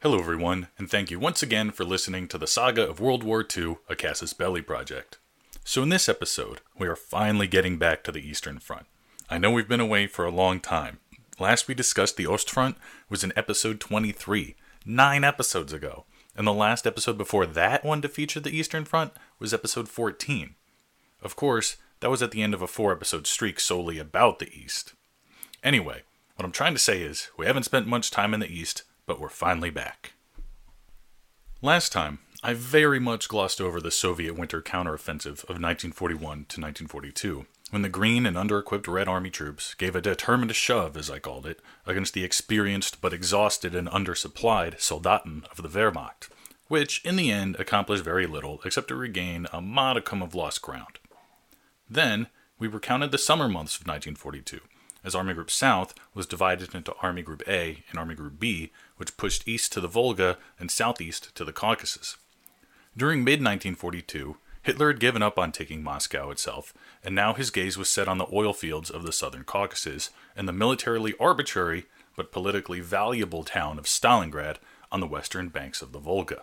Hello everyone, and thank you once again for listening to the saga of World War II, a Casus Belli project. So in this episode, we are finally getting back to the Eastern Front. I know we've been away for a long time. Last we discussed the Ostfront was in episode 23, 9 episodes ago, and the last episode before that one to feature the Eastern Front was episode 14. Of course, that was at the end of a 4-episode streak solely about the East. Anyway, what I'm trying to say is, we haven't spent much time in the East, but we're finally back. Last time, I very much glossed over the Soviet winter counteroffensive of 1941 to 1942, when the Green and under-equipped Red Army troops gave a determined shove, as I called it, against the experienced but exhausted and undersupplied Soldaten of the Wehrmacht, which, in the end, accomplished very little except to regain a modicum of lost ground. Then, we recounted the summer months of 1942, as Army Group South was divided into Army Group A and Army Group B, which pushed east to the Volga and southeast to the Caucasus. During mid-1942, Hitler had given up on taking Moscow itself, and now his gaze was set on the oil fields of the southern Caucasus and the militarily arbitrary but politically valuable town of Stalingrad on the western banks of the Volga.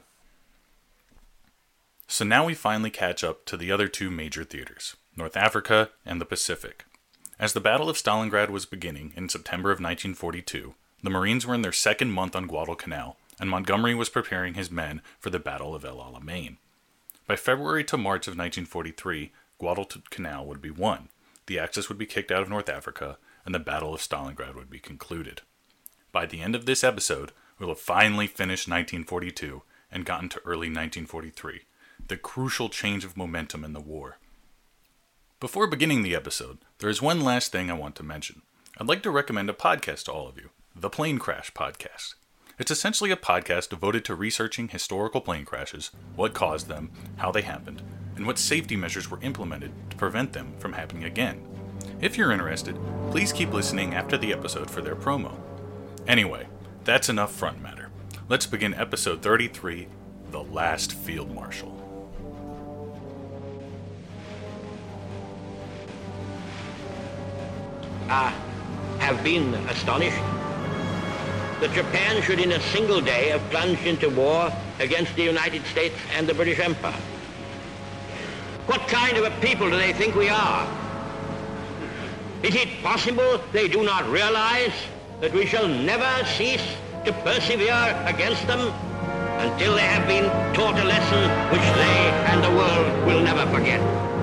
So now we finally catch up to the other two major theaters, North Africa and the Pacific. As the Battle of Stalingrad was beginning in September of 1942, the Marines were in their second month on Guadalcanal, and Montgomery was preparing his men for the Battle of El Alamein. By February to March of 1943, Guadalcanal would be won, the Axis would be kicked out of North Africa, and the Battle of Stalingrad would be concluded. By the end of this episode, we'll have finally finished 1942 and gotten to early 1943, the crucial change of momentum in the war. Before beginning the episode, there is one last thing I want to mention. I'd like to recommend a podcast to all of you, the Plane Crash Podcast. It's essentially a podcast devoted to researching historical plane crashes, what caused them, how they happened, and what safety measures were implemented to prevent them from happening again. If you're interested, please keep listening after the episode for their promo. Anyway, that's enough front matter. Let's begin episode 33, The Last Field Marshal. Have been astonished that Japan should in a single day have plunged into war against the United States and the British Empire. What kind of a people do they think we are? Is it possible they do not realize that we shall never cease to persevere against them until they have been taught a lesson which they and the world will never forget?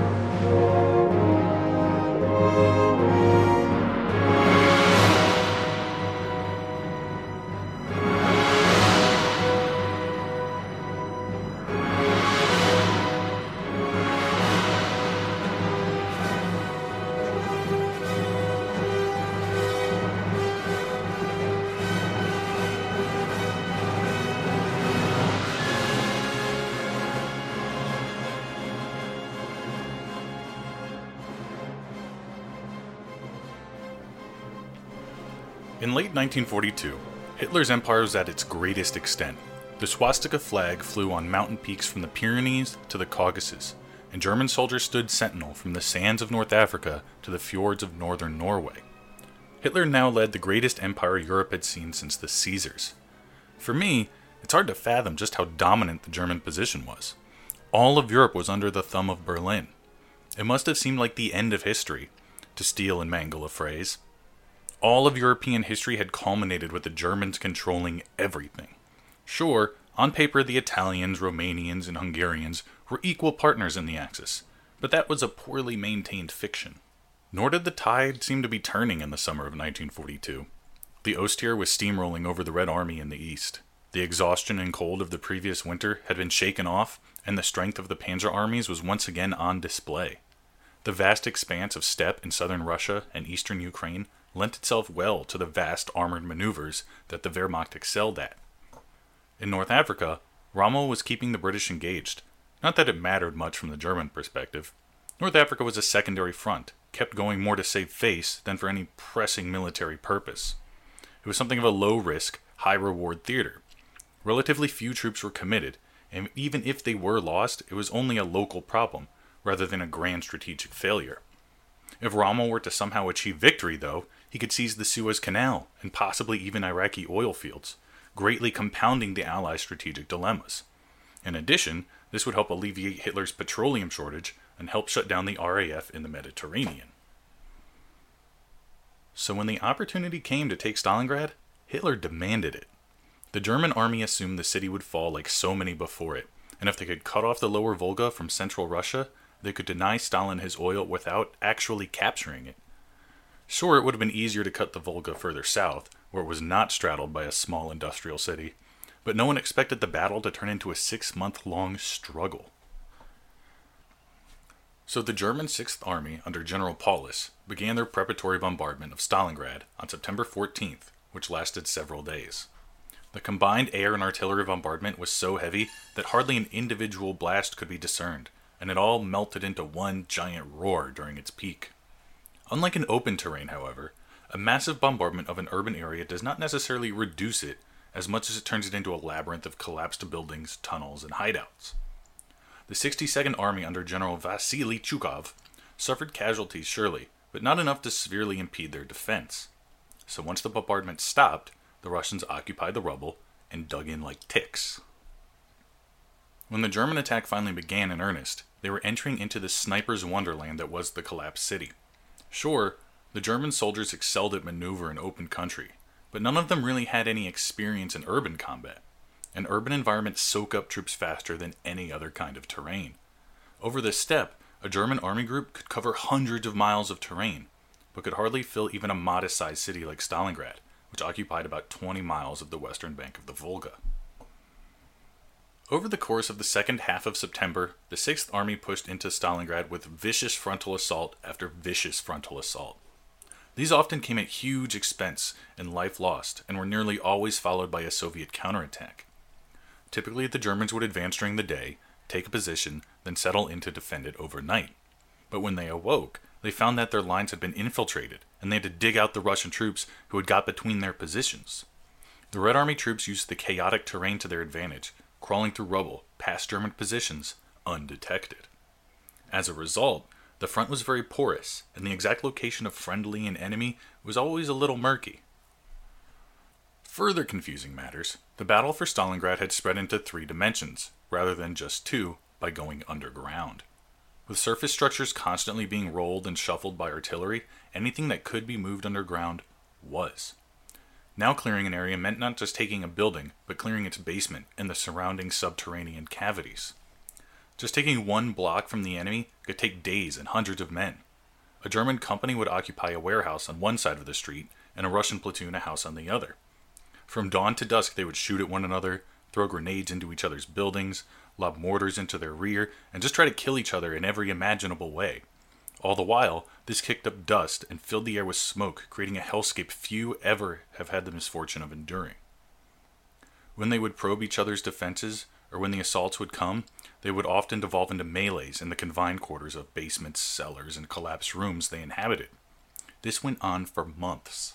In late 1942, Hitler's empire was at its greatest extent. The swastika flag flew on mountain peaks from the Pyrenees to the Caucasus, and German soldiers stood sentinel from the sands of North Africa to the fjords of northern Norway. Hitler now led the greatest empire Europe had seen since the Caesars. For me, it's hard to fathom just how dominant the German position was. All of Europe was under the thumb of Berlin. It must have seemed like the end of history, to steal and mangle a phrase. All of European history had culminated with the Germans controlling everything. Sure, on paper the Italians, Romanians, and Hungarians were equal partners in the Axis, but that was a poorly maintained fiction. Nor did the tide seem to be turning in the summer of 1942. The Ostheer was steamrolling over the Red Army in the east. The exhaustion and cold of the previous winter had been shaken off, and the strength of the panzer armies was once again on display. The vast expanse of steppe in southern Russia and eastern Ukraine lent itself well to the vast armored maneuvers that the Wehrmacht excelled at. In North Africa, Rommel was keeping the British engaged. Not that it mattered much from the German perspective. North Africa was a secondary front, kept going more to save face than for any pressing military purpose. It was something of a low-risk, high-reward theater. Relatively few troops were committed, and even if they were lost, it was only a local problem, rather than a grand strategic failure. If Rommel were to somehow achieve victory, though, he could seize the Suez Canal and possibly even Iraqi oil fields, greatly compounding the Allies' strategic dilemmas. In addition, this would help alleviate Hitler's petroleum shortage and help shut down the RAF in the Mediterranean. So when the opportunity came to take Stalingrad, Hitler demanded it. The German army assumed the city would fall like so many before it, and if they could cut off the lower Volga from central Russia, they could deny Stalin his oil without actually capturing it. Sure, it would have been easier to cut the Volga further south, where it was not straddled by a small industrial city, but no one expected the battle to turn into a 6-month-long struggle. So the German 6th Army under General Paulus began their preparatory bombardment of Stalingrad on September 14th, which lasted several days. The combined air and artillery bombardment was so heavy that hardly an individual blast could be discerned, and it all melted into one giant roar during its peak. Unlike an open terrain, however, a massive bombardment of an urban area does not necessarily reduce it as much as it turns it into a labyrinth of collapsed buildings, tunnels, and hideouts. The 62nd Army under General Vasily Chukov suffered casualties surely, but not enough to severely impede their defense. So once the bombardment stopped, the Russians occupied the rubble and dug in like ticks. When the German attack finally began in earnest, they were entering into the sniper's wonderland that was the collapsed city. Sure, the German soldiers excelled at maneuver in open country, but none of them really had any experience in urban combat. And urban environments soak up troops faster than any other kind of terrain. Over this steppe, a German army group could cover hundreds of miles of terrain, but could hardly fill even a modest-sized city like Stalingrad, which occupied about 20 miles of the western bank of the Volga. Over the course of the second half of September, the 6th Army pushed into Stalingrad with vicious frontal assault after vicious frontal assault. These often came at huge expense and life lost, and were nearly always followed by a Soviet counterattack. Typically, the Germans would advance during the day, take a position, then settle in to defend it overnight. But when they awoke, they found that their lines had been infiltrated, and they had to dig out the Russian troops who had got between their positions. The Red Army troops used the chaotic terrain to their advantage, crawling through rubble, past German positions, undetected. As a result, the front was very porous, and the exact location of friendly and enemy was always a little murky. Further confusing matters, the battle for Stalingrad had spread into 3 dimensions, rather than just 2, by going underground. With surface structures constantly being rolled and shuffled by artillery, anything that could be moved underground was. Now clearing an area meant not just taking a building, but clearing its basement and the surrounding subterranean cavities. Just taking 1 block from the enemy could take days and hundreds of men. A German company would occupy a warehouse on one side of the street, and a Russian platoon a house on the other. From dawn to dusk they would shoot at one another, throw grenades into each other's buildings, lob mortars into their rear, and just try to kill each other in every imaginable way. All the while, this kicked up dust and filled the air with smoke, creating a hellscape few ever have had the misfortune of enduring. When they would probe each other's defenses, or when the assaults would come, they would often devolve into melees in the confined quarters of basements, cellars, and collapsed rooms they inhabited. This went on for months.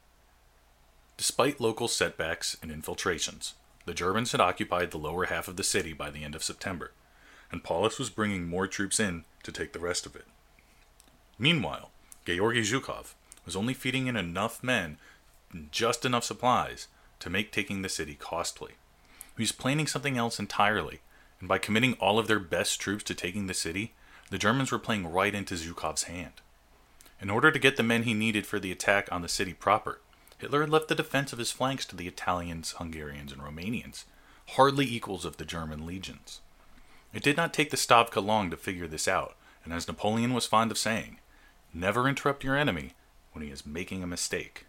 Despite local setbacks and infiltrations, the Germans had occupied the lower half of the city by the end of September, and Paulus was bringing more troops in to take the rest of it. Meanwhile, Georgy Zhukov was only feeding in enough men and just enough supplies to make taking the city costly. He was planning something else entirely, and by committing all of their best troops to taking the city, the Germans were playing right into Zhukov's hand. In order to get the men he needed for the attack on the city proper, Hitler had left the defense of his flanks to the Italians, Hungarians, and Romanians, hardly equals of the German legions. It did not take the Stavka long to figure this out, and as Napoleon was fond of saying, never interrupt your enemy when he is making a mistake.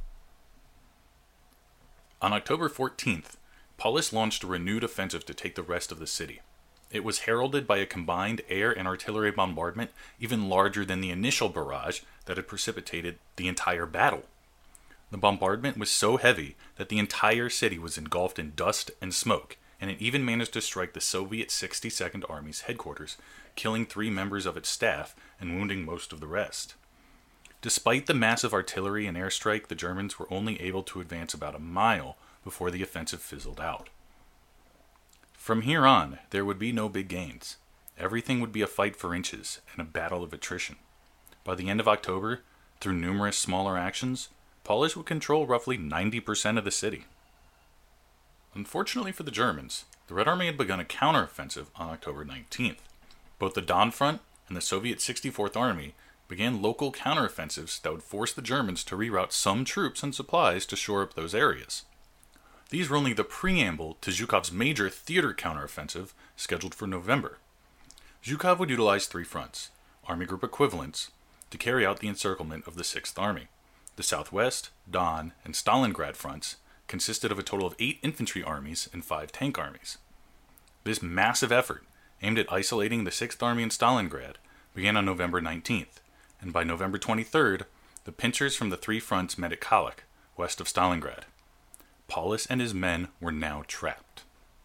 On October 14th, Paulus launched a renewed offensive to take the rest of the city. It was heralded by a combined air and artillery bombardment even larger than the initial barrage that had precipitated the entire battle. The bombardment was so heavy that the entire city was engulfed in dust and smoke, and it even managed to strike the Soviet 62nd Army's headquarters, killing 3 members of its staff and wounding most of the rest. Despite the massive artillery and airstrike, the Germans were only able to advance about a mile before the offensive fizzled out. From here on, there would be no big gains. Everything would be a fight for inches and a battle of attrition. By the end of October, through numerous smaller actions, Paulus would control roughly 90% of the city. Unfortunately for the Germans, the Red Army had begun a counteroffensive on October 19th. Both the Don Front and the Soviet 64th Army began local counteroffensives that would force the Germans to reroute some troops and supplies to shore up those areas. These were only the preamble to Zhukov's major theater counteroffensive scheduled for November. Zhukov would utilize three fronts, Army Group equivalents, to carry out the encirclement of the 6th Army. The Southwest, Don, and Stalingrad fronts consisted of a total of 8 infantry armies and 5 tank armies. This massive effort, aimed at isolating the 6th Army in Stalingrad, began on November 19th, and by November 23rd, the pincers from the three fronts met at Kalach, west of Stalingrad. Paulus and his men were now trapped.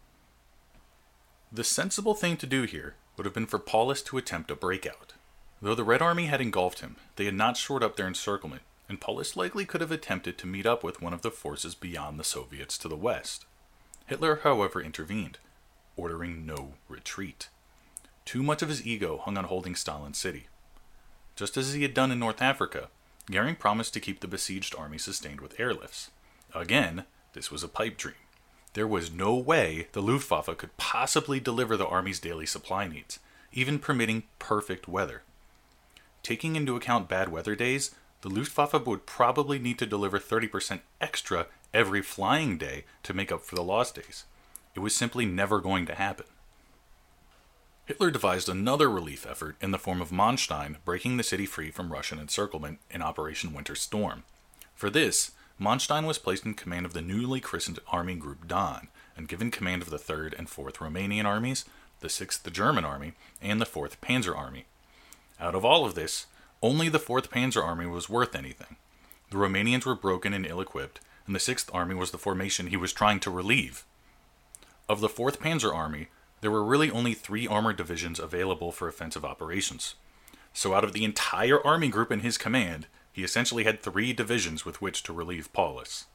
The sensible thing to do here would have been for Paulus to attempt a breakout. Though the Red Army had engulfed him, they had not shored up their encirclement, and Paulus likely could have attempted to meet up with one of the forces beyond the Soviets to the west. Hitler, however, intervened, ordering no retreat. Too much of his ego hung on holding Stalin City. Just as he had done in North Africa, Goering promised to keep the besieged army sustained with airlifts. Again, this was a pipe dream. There was no way the Luftwaffe could possibly deliver the army's daily supply needs, even permitting perfect weather. Taking into account bad weather days, the Luftwaffe would probably need to deliver 30% extra every flying day to make up for the lost days. It was simply never going to happen. Hitler devised another relief effort in the form of Manstein breaking the city free from Russian encirclement in Operation Winter Storm. For this, Manstein was placed in command of the newly christened Army Group Don and given command of the 3rd and 4th Romanian armies, the 6th German Army, and the 4th Panzer Army. Out of all of this, only the 4th Panzer Army was worth anything. The Romanians were broken and ill-equipped, and the 6th Army was the formation he was trying to relieve. Of the 4th Panzer Army, there were really only 3 armored divisions available for offensive operations. So out of the entire army group in his command, he essentially had 3 divisions with which to relieve Paulus.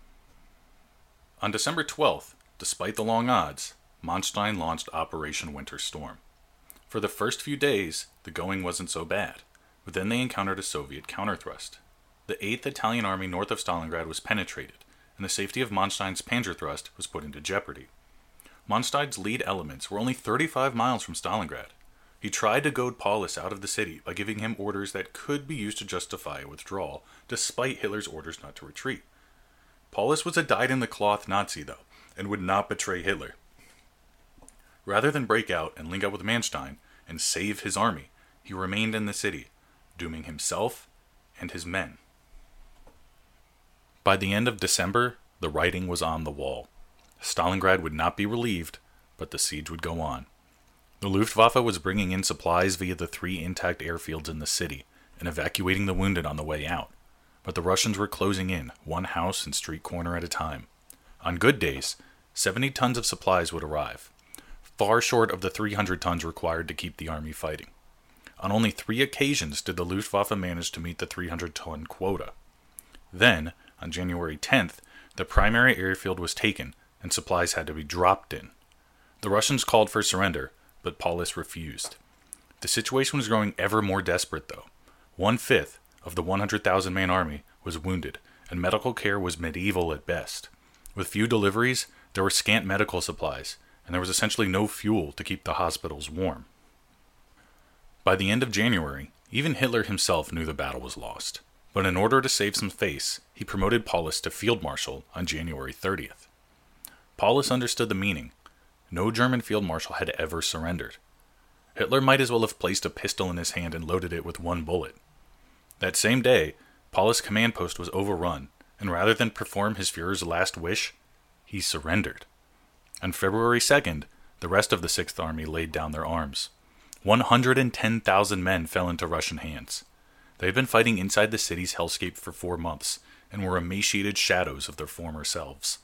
On December 12th, despite the long odds, Manstein launched Operation Winter Storm. For the first few days, the going wasn't so bad, but then they encountered a Soviet counterthrust. The 8th Italian Army north of Stalingrad was penetrated, and the safety of Manstein's panzer thrust was put into jeopardy. Manstein's lead elements were only 35 miles from Stalingrad. He tried to goad Paulus out of the city by giving him orders that could be used to justify a withdrawal, despite Hitler's orders not to retreat. Paulus was a dyed-in-the-cloth Nazi, though, and would not betray Hitler. Rather than break out and link up with Manstein and save his army, he remained in the city, dooming himself and his men. By the end of December, the writing was on the wall. Stalingrad would not be relieved, but the siege would go on. The Luftwaffe was bringing in supplies via the 3 intact airfields in the city and evacuating the wounded on the way out, but the Russians were closing in, one house and street corner at a time. On good days, 70 tons of supplies would arrive, far short of the 300 tons required to keep the army fighting. On only 3 occasions did the Luftwaffe manage to meet the 300-ton quota. Then, on January 10th, the primary airfield was taken and supplies had to be dropped in. The Russians called for surrender, but Paulus refused. The situation was growing ever more desperate, though. 1/5 of the 100,000-man army was wounded, and medical care was medieval at best. With few deliveries, there were scant medical supplies, and there was essentially no fuel to keep the hospitals warm. By the end of January, even Hitler himself knew the battle was lost, but in order to save some face, he promoted Paulus to field marshal on January 30th. Paulus understood the meaning. No German field marshal had ever surrendered. Hitler might as well have placed a pistol in his hand and loaded it with 1 bullet. That same day, Paulus' command post was overrun, and rather than perform his Führer's last wish, he surrendered. On February 2nd, the rest of the 6th Army laid down their arms. 110,000 men fell into Russian hands. They had been fighting inside the city's hellscape for 4 months, and were emaciated shadows of their former selves.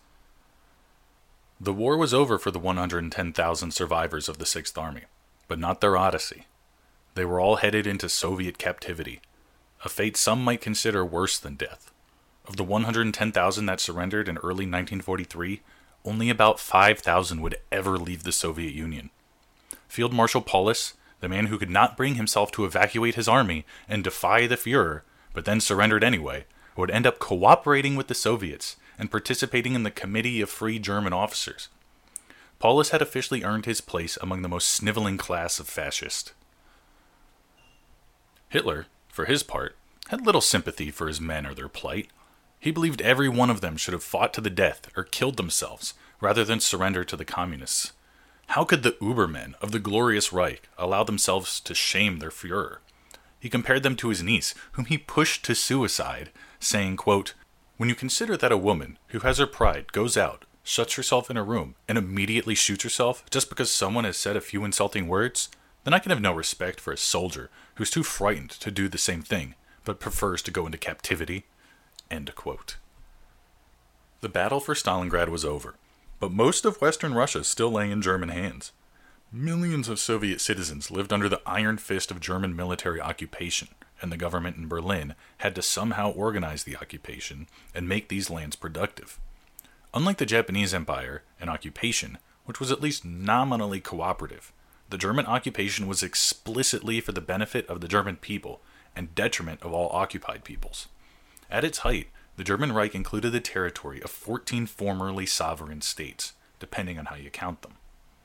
The war was over for the 110,000 survivors of the 6th Army, but not their odyssey. They were all headed into Soviet captivity, a fate some might consider worse than death. Of the 110,000 that surrendered in early 1943, only about 5,000 would ever leave the Soviet Union. Field Marshal Paulus, the man who could not bring himself to evacuate his army and defy the Führer, but then surrendered anyway, would end up cooperating with the Soviets and participating in the Committee of Free German Officers. Paulus had officially earned his place among the most sniveling class of fascist. Hitler, for his part, had little sympathy for his men or their plight. He believed every one of them should have fought to the death or killed themselves rather than surrender to the communists. How could the Ubermen of the glorious Reich allow themselves to shame their Führer? He compared them to his niece, whom he pushed to suicide, saying, quote, "When you consider that a woman who has her pride goes out, shuts herself in a room, and immediately shoots herself just because someone has said a few insulting words, then I can have no respect for a soldier who's too frightened to do the same thing, but prefers to go into captivity." End quote. The battle for Stalingrad was over, but most of Western Russia still lay in German hands. Millions of Soviet citizens lived under the iron fist of German military occupation, and the government in Berlin had to somehow organize the occupation and make these lands productive. Unlike the Japanese Empire and occupation, which was at least nominally cooperative, the German occupation was explicitly for the benefit of the German people and detriment of all occupied peoples. At its height, the German Reich included the territory of 14 formerly sovereign states, depending on how you count them.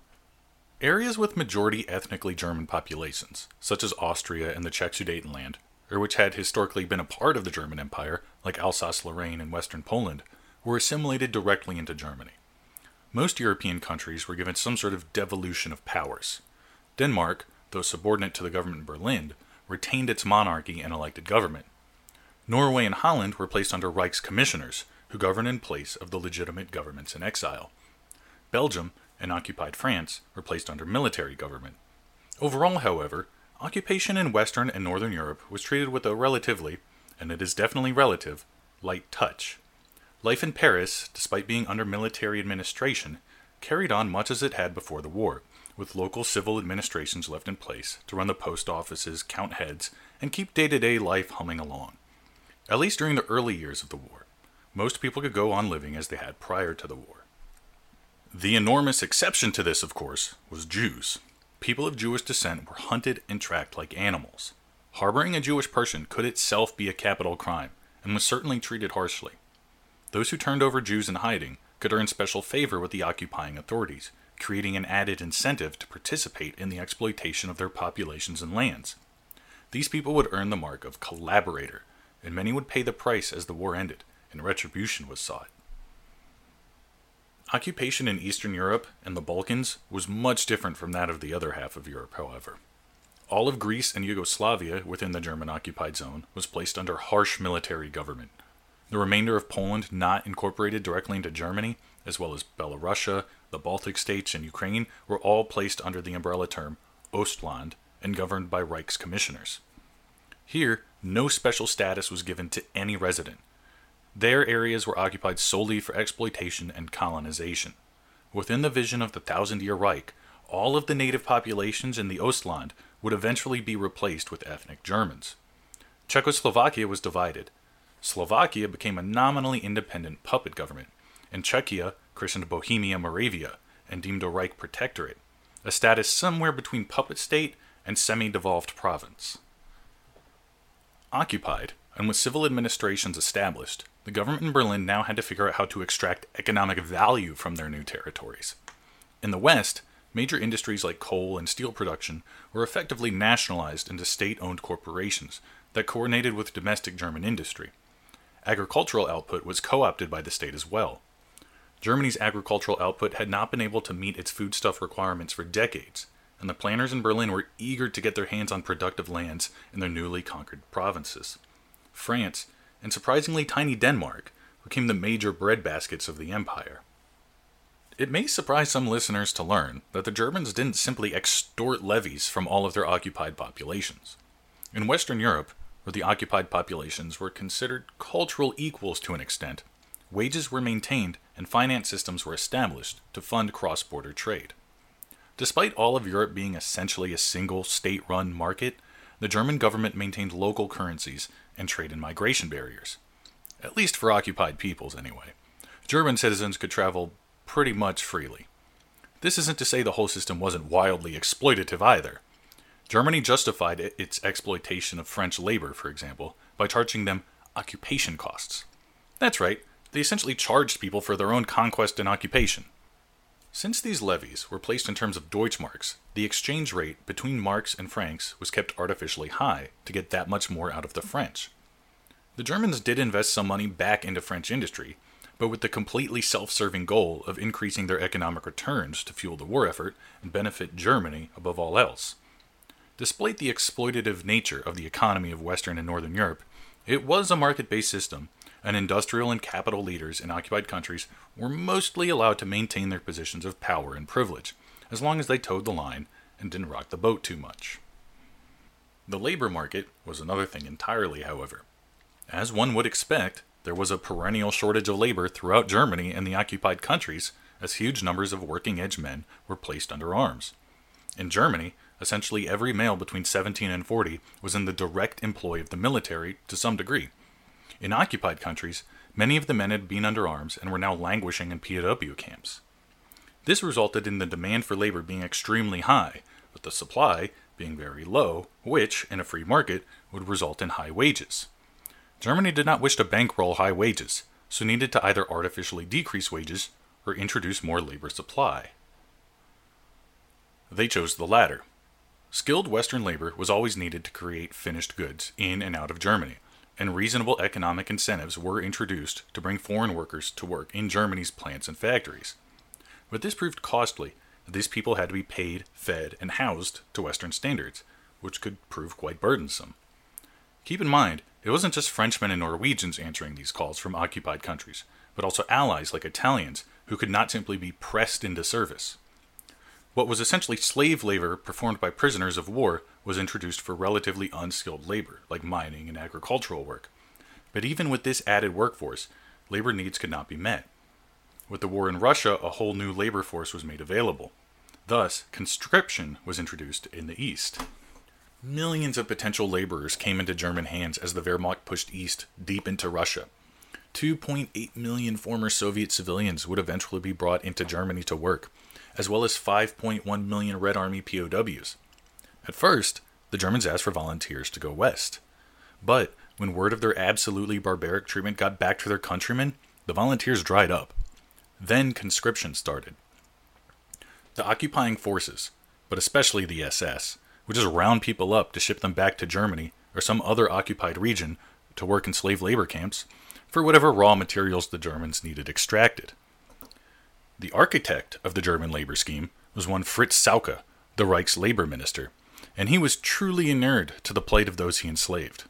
Areas with majority ethnically German populations, such as Austria and the Czech Sudetenland, or which had historically been a part of the German Empire, like Alsace-Lorraine and Western Poland, were assimilated directly into Germany. Most European countries were given some sort of devolution of powers. Denmark, though subordinate to the government in Berlin, retained its monarchy and elected government. Norway and Holland were placed under Reichscommissioners, who governed in place of the legitimate governments in exile. Belgium and occupied France were placed under military government. Overall, however, occupation in Western and Northern Europe was treated with a relatively, and it is definitely relative, light touch. Life in Paris, despite being under military administration, carried on much as it had before the war, with local civil administrations left in place to run the post offices, count heads, and keep day-to-day life humming along. At least during the early years of the war, most people could go on living as they had prior to the war. The enormous exception to this, of course, was Jews. People of Jewish descent were hunted and tracked like animals. Harboring a Jewish person could itself be a capital crime, and was certainly treated harshly. Those who turned over Jews in hiding could earn special favor with the occupying authorities, creating an added incentive to participate in the exploitation of their populations and lands. These people would earn the mark of collaborator, and many would pay the price as the war ended, and retribution was sought. Occupation in Eastern Europe and the Balkans was much different from that of the other half of Europe, however. All of Greece and Yugoslavia within the German-occupied zone was placed under harsh military government. The remainder of Poland not incorporated directly into Germany, as well as Belarusia, the Baltic states, and Ukraine, were all placed under the umbrella term Ostland and governed by Reichscommissioners. Here, no special status was given to any resident. Their areas were occupied solely for exploitation and colonization. Within the vision of the Thousand-Year Reich, all of the native populations in the Ostland would eventually be replaced with ethnic Germans. Czechoslovakia was divided. Slovakia became a nominally independent puppet government, and Czechia, christened Bohemia Moravia, and deemed a Reich protectorate, a status somewhere between puppet state and semi-devolved province. Occupied, and with civil administrations established, the government in Berlin now had to figure out how to extract economic value from their new territories. In the West, major industries like coal and steel production were effectively nationalized into state-owned corporations that coordinated with domestic German industry. Agricultural output was co-opted by the state as well. Germany's agricultural output had not been able to meet its foodstuff requirements for decades, and the planters in Berlin were eager to get their hands on productive lands in their newly conquered provinces. France, and surprisingly tiny Denmark, became the major breadbaskets of the empire. It may surprise some listeners to learn that the Germans didn't simply extort levies from all of their occupied populations. In Western Europe, where the occupied populations were considered cultural equals to an extent, wages were maintained and finance systems were established to fund cross-border trade. Despite all of Europe being essentially a single state-run market, the German government maintained local currencies and trade and migration barriers. At least for occupied peoples, anyway. German citizens could travel pretty much freely. This isn't to say the whole system wasn't wildly exploitative either. Germany justified its exploitation of French labor, for example, by charging them occupation costs. That's right, They essentially charged people for their own conquest and occupation. Since these levies were placed in terms of Deutschmarks, the exchange rate between marks and francs was kept artificially high to get that much more out of the French. The Germans did invest some money back into French industry, but with the completely self-serving goal of increasing their economic returns to fuel the war effort and benefit Germany above all else. Despite the exploitative nature of the economy of Western and Northern Europe, it was a market-based system, and industrial and capital leaders in occupied countries were mostly allowed to maintain their positions of power and privilege, as long as they towed the line and didn't rock the boat too much. The labor market was another thing entirely, however. As one would expect, there was a perennial shortage of labor throughout Germany and the occupied countries, as huge numbers of working-age men were placed under arms. In Germany, essentially every male between 17 and 40 was in the direct employ of the military to some degree. In occupied countries, many of the men had been under arms and were now languishing in POW camps. This resulted in the demand for labor being extremely high, but the supply being very low, which, in a free market, would result in high wages. Germany did not wish to bankroll high wages, so needed to either artificially decrease wages or introduce more labor supply. They chose the latter. Skilled Western labor was always needed to create finished goods in and out of Germany, and reasonable economic incentives were introduced to bring foreign workers to work in Germany's plants and factories. But this proved costly, as these people had to be paid, fed, and housed to Western standards, which could prove quite burdensome. Keep in mind, it wasn't just Frenchmen and Norwegians answering these calls from occupied countries, but also allies like Italians who could not simply be pressed into service. What was essentially slave labor performed by prisoners of war was introduced for relatively unskilled labor, like mining and agricultural work. But even with this added workforce, labor needs could not be met. With the war in Russia, a whole new labor force was made available. Thus, conscription was introduced in the East. Millions of potential laborers came into German hands as the Wehrmacht pushed east, deep into Russia. 2.8 million former Soviet civilians would eventually be brought into Germany to work, as well as 5.1 million Red Army POWs. At first, the Germans asked for volunteers to go west. But when word of their absolutely barbaric treatment got back to their countrymen, the volunteers dried up. Then conscription started. The occupying forces, but especially the SS, would just round people up to ship them back to Germany or some other occupied region to work in slave labor camps for whatever raw materials the Germans needed extracted. The architect of the German labor scheme was one Fritz Saucke, the Reich's labor minister, and he was truly inured to the plight of those he enslaved.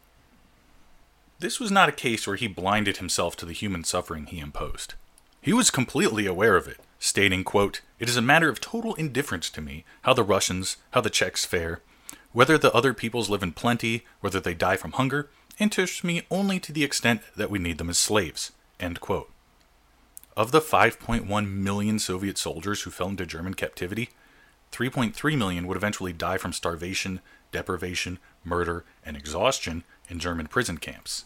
This was not a case where he blinded himself to the human suffering he imposed. He was completely aware of it, stating, quote, "It is a matter of total indifference to me how the Russians, how the Czechs fare. Whether the other peoples live in plenty, whether they die from hunger, interests me only to the extent that we need them as slaves." End quote. Of the 5.1 million Soviet soldiers who fell into German captivity, 3.3 million would eventually die from starvation, deprivation, murder, and exhaustion in German prison camps.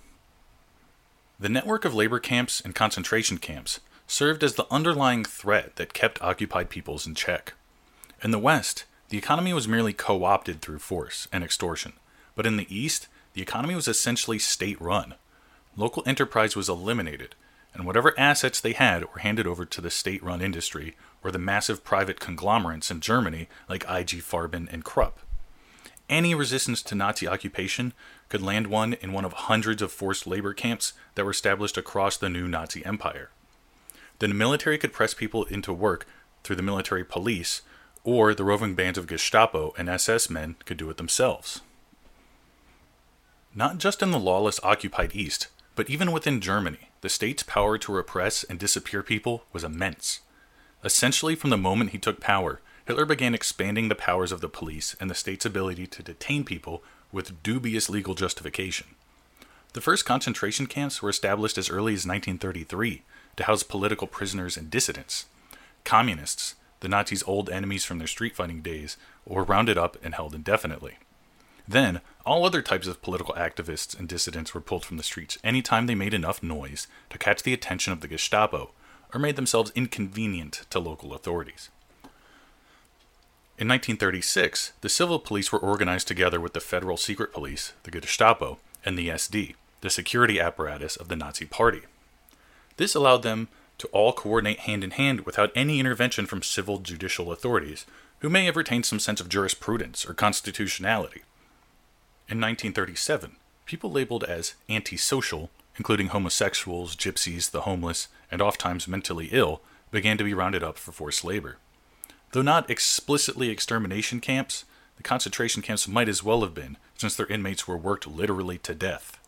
The network of labor camps and concentration camps served as the underlying threat that kept occupied peoples in check. In the West, the economy was merely co-opted through force and extortion, but in the East, the economy was essentially state-run. Local enterprise was eliminated, and whatever assets they had were handed over to the state-run industry or the massive private conglomerates in Germany like IG Farben and Krupp. Any resistance to Nazi occupation could land one in one of hundreds of forced labor camps that were established across the new Nazi empire. The military could press people into work through the military police, or the roving bands of Gestapo and SS men could do it themselves. Not just in the lawless occupied East, but even within Germany, the state's power to repress and disappear people was immense. Essentially, from the moment he took power, Hitler began expanding the powers of the police and the state's ability to detain people with dubious legal justification. The first concentration camps were established as early as 1933 to house political prisoners and dissidents. Communists, the Nazis' old enemies from their street fighting days, were rounded up and held indefinitely. Then, all other types of political activists and dissidents were pulled from the streets anytime they made enough noise to catch the attention of the Gestapo or made themselves inconvenient to local authorities. In 1936, the civil police were organized together with the federal secret police, the Gestapo, and the SD, the security apparatus of the Nazi Party. This allowed them to all coordinate hand in hand without any intervention from civil judicial authorities, who may have retained some sense of jurisprudence or constitutionality. In 1937, people labeled as antisocial, including homosexuals, gypsies, the homeless, and oftentimes mentally ill, began to be rounded up for forced labor. Though not explicitly extermination camps, the concentration camps might as well have been, since their inmates were worked literally to death.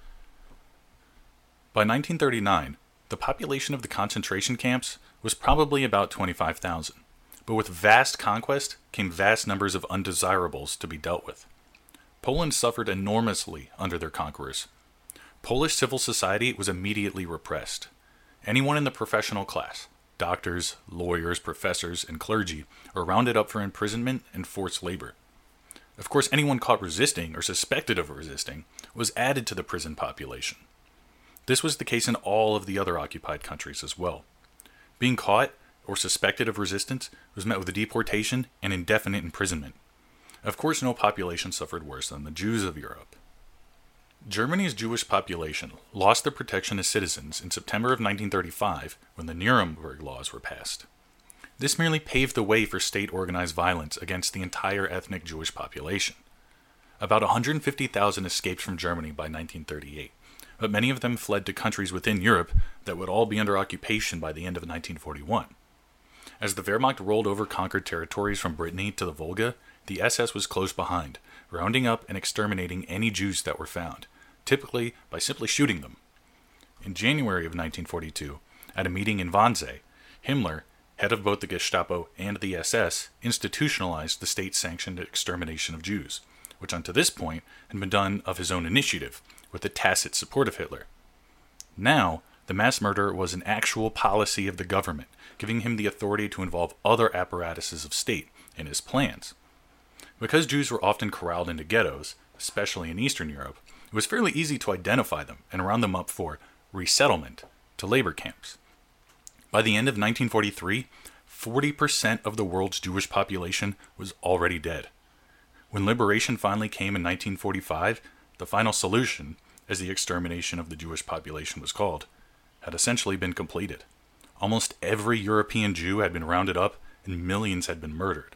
By 1939, the population of the concentration camps was probably about 25,000, but with vast conquest came vast numbers of undesirables to be dealt with. Poland suffered enormously under their conquerors. Polish civil society was immediately repressed. Anyone in the professional class, doctors, lawyers, professors, and clergy, were rounded up for imprisonment and forced labor. Of course, anyone caught resisting or suspected of resisting was added to the prison population. This was the case in all of the other occupied countries as well. Being caught or suspected of resistance was met with deportation and indefinite imprisonment. Of course, no population suffered worse than the Jews of Europe. Germany's Jewish population lost their protection as citizens in September of 1935 when the Nuremberg laws were passed. This merely paved the way for state-organized violence against the entire ethnic Jewish population. About 150,000 escaped from Germany by 1938, but many of them fled to countries within Europe that would all be under occupation by the end of 1941. As the Wehrmacht rolled over conquered territories from Brittany to the Volga, the SS was close behind, rounding up and exterminating any Jews that were found, typically by simply shooting them. In January of 1942, at a meeting in Wannsee, Himmler, head of both the Gestapo and the SS, institutionalized the state-sanctioned extermination of Jews, which unto this point had been done of his own initiative, with the tacit support of Hitler. Now, the mass murder was an actual policy of the government, giving him the authority to involve other apparatuses of state in his plans. Because Jews were often corralled into ghettos, especially in Eastern Europe, it was fairly easy to identify them and round them up for resettlement to labor camps. By the end of 1943, 40% of the world's Jewish population was already dead. When liberation finally came in 1945, the final solution, as the extermination of the Jewish population was called, had essentially been completed. Almost every European Jew had been rounded up and millions had been murdered.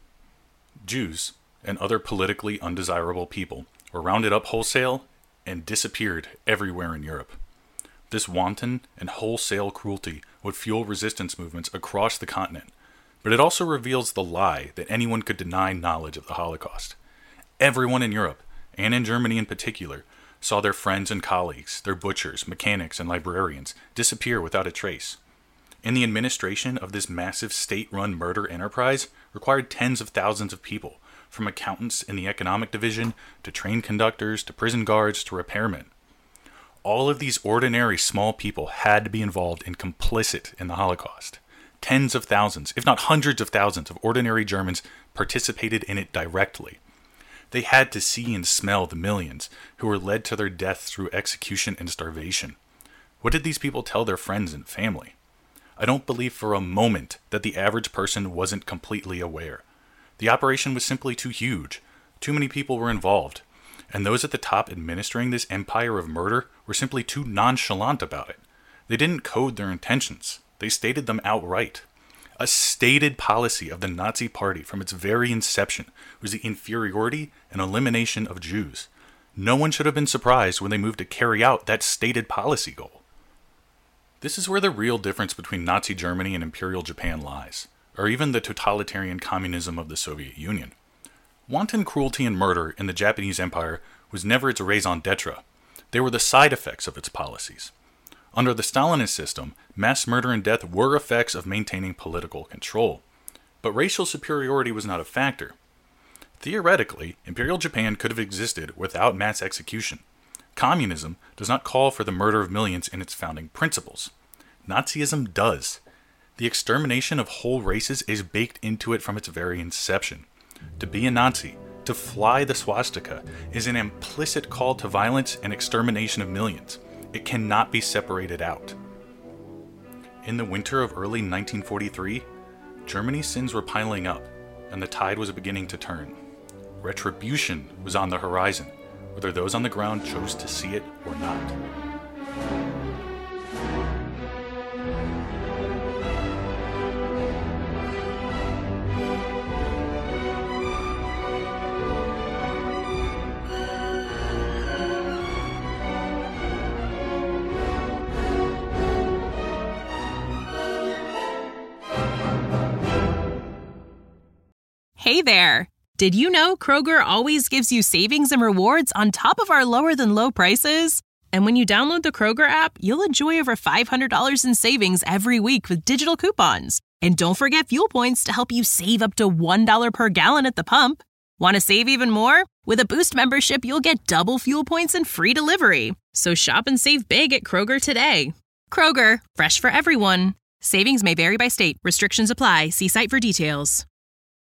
Jews and other politically undesirable people were rounded up wholesale and disappeared everywhere in Europe. This wanton and wholesale cruelty would fuel resistance movements across the continent, but it also reveals the lie that anyone could deny knowledge of the Holocaust. Everyone in Europe, and in Germany in particular, saw their friends and colleagues, their butchers, mechanics, and librarians disappear without a trace. And the administration of this massive state-run murder enterprise required tens of thousands of people, from accountants in the economic division, to train conductors, to prison guards, to repairmen. All of these ordinary small people had to be involved and complicit in the Holocaust. Tens of thousands, if not hundreds of thousands, of ordinary Germans participated in it directly. They had to see and smell the millions who were led to their death through execution and starvation. What did these people tell their friends and family? I don't believe for a moment that the average person wasn't completely aware. The operation was simply too huge. Too many people were involved. And those at the top administering this empire of murder were simply too nonchalant about it. They didn't code their intentions. They stated them outright. A stated policy of the Nazi Party from its very inception was the inferiority and elimination of Jews. No one should have been surprised when they moved to carry out that stated policy goal. This is where the real difference between Nazi Germany and Imperial Japan lies, or even the totalitarian communism of the Soviet Union. Wanton cruelty and murder in the Japanese Empire was never its raison d'etre. They were the side effects of its policies. Under the Stalinist system, mass murder and death were effects of maintaining political control. But racial superiority was not a factor. Theoretically, Imperial Japan could have existed without mass execution. Communism does not call for the murder of millions in its founding principles. Nazism does. The extermination of whole races is baked into it from its very inception. To be a Nazi, to fly the swastika, is an implicit call to violence and extermination of millions. It cannot be separated out. In the winter of early 1943, Germany's sins were piling up, and the tide was beginning to turn. Retribution was on the horizon, whether those on the ground chose to see it or not. Hey there! Did you know Kroger always gives you savings and rewards on top of our lower-than-low prices? And when you download the Kroger app, you'll enjoy over $500 in savings every week with digital coupons. And don't forget fuel points to help you save up to $1 per gallon at the pump. Want to save even more? With a Boost membership, you'll get double fuel points and free delivery. So shop and save big at Kroger today. Kroger, fresh for everyone. Savings may vary by state. Restrictions apply. See site for details.